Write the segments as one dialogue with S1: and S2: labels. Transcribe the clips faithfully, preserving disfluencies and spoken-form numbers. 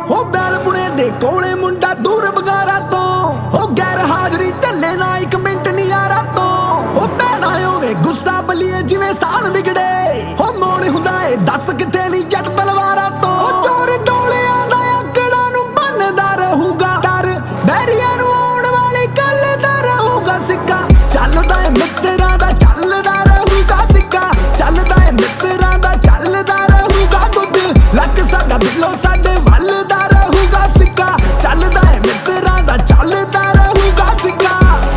S1: हो बैलपुणे दे कोले मुंडा दूर बगारा तो हो गैर हाजरी चले ना एक मिनट नहीं यारा तो हो भैणा होवे गुस्सा बलिए जिवें साल बिगड़े हो मोड़ हुंदा ए दस किते नहीं जट तलवारा तो चोर डोलियां दा आकड़ा नूं बनदा रहूगा डर बैरियां नूं आउण वाली कल दा रहूगा सिक्का चलदा ए मित्तरां दा चलदा रहूगा सिक्का चलदा ए मित्तरां दा चलदा रहूगा गुड लक साडा बिल्लो साडे वल दा रहूगा सिक्का चलदा ए मित्तरां दा चलदा रहूगा सिक्का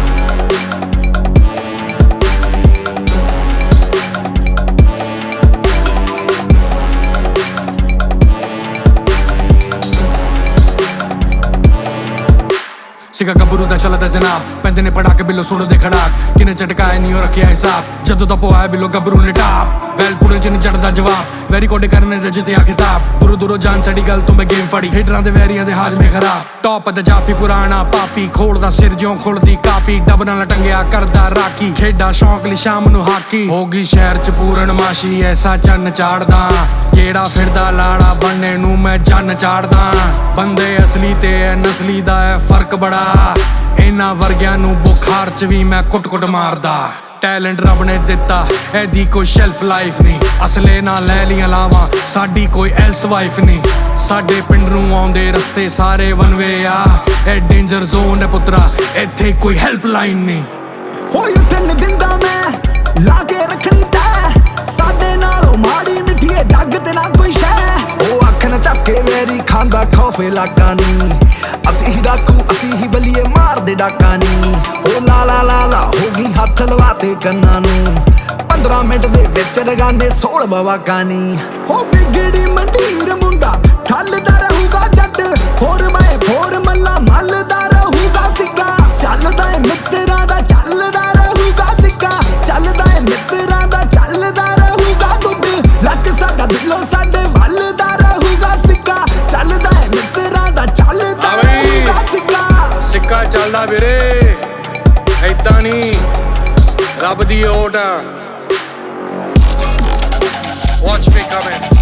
S2: सिक्का गब्बरू दा चलदा जनाब पैंदे ने पड़ा के बिल्लो सुनो दे खड़ाक किने झटकाए नहीं हो रखिया हिसाब जदों दा पोआ बिल्लो गब्बरू ने टाप वैलपुणे च नहीं चढ़दा जवाब वैरी कोडे करने दे जित्तिया खिताब दूरों दूरों जान छड़ी गल तो मैं गेम फड़ी हिटरां दे वैरियां दे हाजमे खराब टॉप ते जाफी पुराना पापी खोलदा सिर ज्यों खुलदी कापी डब नाल टंगिया करदा राखी खेडा शौक ली शाम नूं हाकी होगी शहर च पूरनमाशी ऐसा चन्न चाड़दा केड़ा फिरदा लाड़ा बनने नूं मैं जन चाड़दा बंदे असली ते नस्ली दा है फर्क बड़ा इन्हां वर्गियां नूं बुखार च भी मैं कुट कुट मारदा टैलेंट रब ने दिता एदी कोई शेल्फ लाइफ नहीं असले ना लै लियां लावां साडी कोई एल्स वाइफ नहीं साडे पिंड नूं आउंदे रस्ते सारे वन वे आ ए डेंजर जोन है पुत्रा इत्थे कोई हेल्प लाइन नहीं
S1: हो उठन दिंदा मैं ला के रखनी तै साडे नालों माड़ी मिठी ए जग ते ना कोई शै ओ अख न झपके मेरी खांदा खौफ इलाका नी असी ही डाकू असी ही बलिए मार दे डाका नी ओ ला ला ला ला होगी हथ लवाते कन्ना नू पंद्रह मिनट दे विच रगाने सोल बवाका नी हो बिगड़ी मंडीर मुंडा ठलदा रहूगा जट होर मैं होर मल्ला मलदा रहूगा सिक्का चलदा ए मित्तरां दा चलदा रहूगा सिक्का चलदा ए मित्तरां दा चलदा रहूगा गुड लक साडा बिल्लो साडे वल दा रहूगा सिक्का चलदा ए मित्तरां दा चलदा रहूगा सिक्का
S2: सिक्का चलदा वीरे ऐदां नहीं रब दी ओट आ Watch me coming